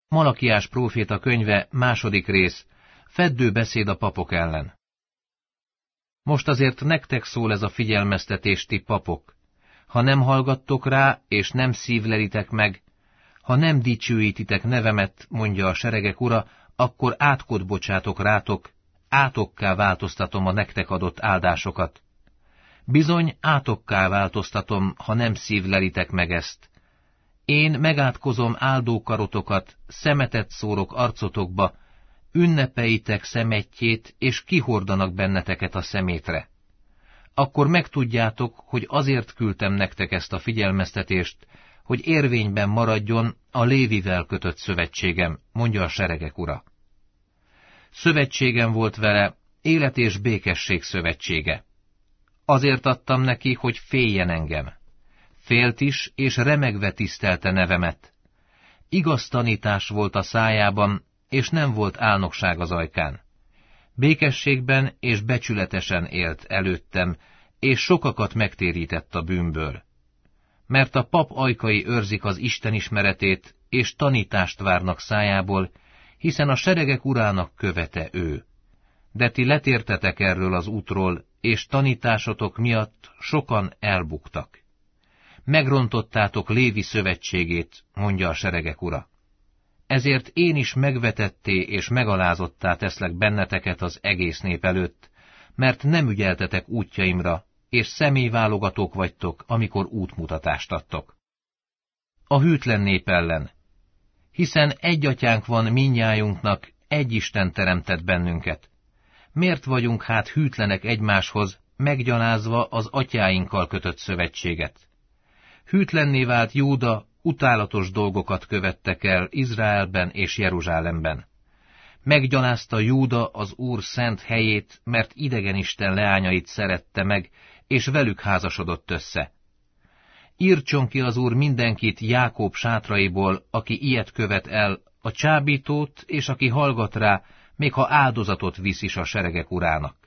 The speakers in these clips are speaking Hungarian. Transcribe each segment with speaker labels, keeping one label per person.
Speaker 1: Malakiás próféta könyve, 2. rész, feddő beszéd a papok ellen. Most azért nektek szól ez a figyelmeztetés, ti papok. Ha nem hallgattok rá, és nem szívlelitek meg, ha nem dicsőítitek nevemet, mondja a seregek ura, akkor átkot bocsátok rátok, átokká változtatom a nektek adott áldásokat. Bizony átokká változtatom, ha nem szívlelitek meg ezt. Én megátkozom áldókarotokat, szemetet szórok arcotokba, ünnepeitek szemetjét, és kihordanak benneteket a szemétre. Akkor megtudjátok, hogy azért küldtem nektek ezt a figyelmeztetést, hogy érvényben maradjon a Lévivel kötött szövetségem, mondja a seregek ura. Szövetségem volt vele, élet és békesség szövetsége. Azért adtam neki, hogy féljen engem. Félt is, és remegve tisztelte nevemet. Igaz tanítás volt a szájában, és nem volt álnokság az ajkán. Békességben és becsületesen élt előttem, és sokakat megtérített a bűnből. Mert a pap ajkai őrzik az Isten ismeretét, és tanítást várnak szájából, hiszen a seregek urának követe ő. De ti letértetek erről az útról, és tanításotok miatt sokan elbuktak. Megrontottátok Lévi szövetségét, mondja a seregek ura. Ezért én is megvetetté és megalázottá teszlek benneteket az egész nép előtt, mert nem ügyeltetek útjaimra, és személyválogatók vagytok, amikor útmutatást adtok. A hűtlen nép ellen. Hiszen egy atyánk van mindnyájunknak, egy Isten teremtett bennünket. Miért vagyunk hát hűtlenek egymáshoz, meggyalázva az atyáinkkal kötött szövetséget? Hűtlenné vált Júda, utálatos dolgokat követtek el Izraelben és Jeruzsálemben. Meggyalázta Júda az Úr szent helyét, mert idegenisten leányait szerette meg, és velük házasodott össze. Írtson ki az Úr mindenkit Jákob sátraiból, aki ilyet követ el, a csábítót, és aki hallgat rá, még ha áldozatot visz is a seregek urának.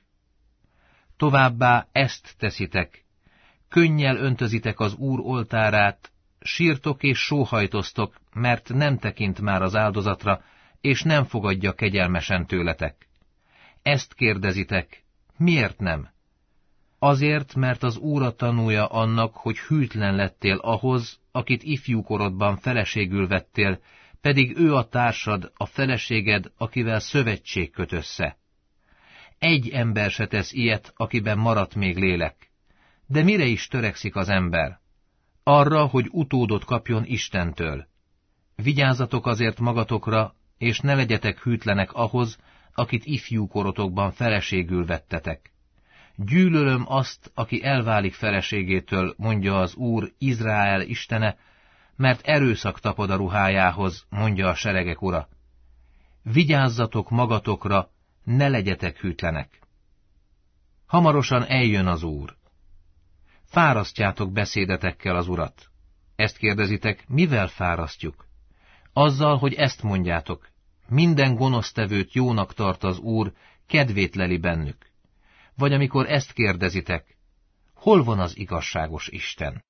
Speaker 1: Továbbá ezt teszitek, könnyel öntözitek az Úr oltárát, sírtok és sóhajtoztok, mert nem tekint már az áldozatra, és nem fogadja kegyelmesen tőletek. Ezt kérdezitek, miért nem? Azért, mert az Úr a tanúja annak, hogy hűtlen lettél ahhoz, akit ifjúkorodban feleségül vettél, pedig ő a társad, a feleséged, akivel szövetség köt össze. Egy ember se tesz ilyet, akiben maradt még lélek. De mire is törekszik az ember? Arra, hogy utódot kapjon Istentől. Vigyázzatok azért magatokra, és ne legyetek hűtlenek ahhoz, akit ifjúkorotokban feleségül vettetek. Gyűlölöm azt, aki elválik feleségétől, mondja az Úr, Izrael istene, mert erőszak tapad a ruhájához, mondja a seregek ura. Vigyázzatok magatokra, ne legyetek hűtlenek. Hamarosan eljön az Úr. Fárasztjátok beszédetekkel az Urat. Ezt kérdezitek, mivel fárasztjuk? Azzal, hogy ezt mondjátok, minden gonosztevőt jónak tart az Úr, kedvét leli bennük. Vagy amikor ezt kérdezitek, hol van az igazságos Isten?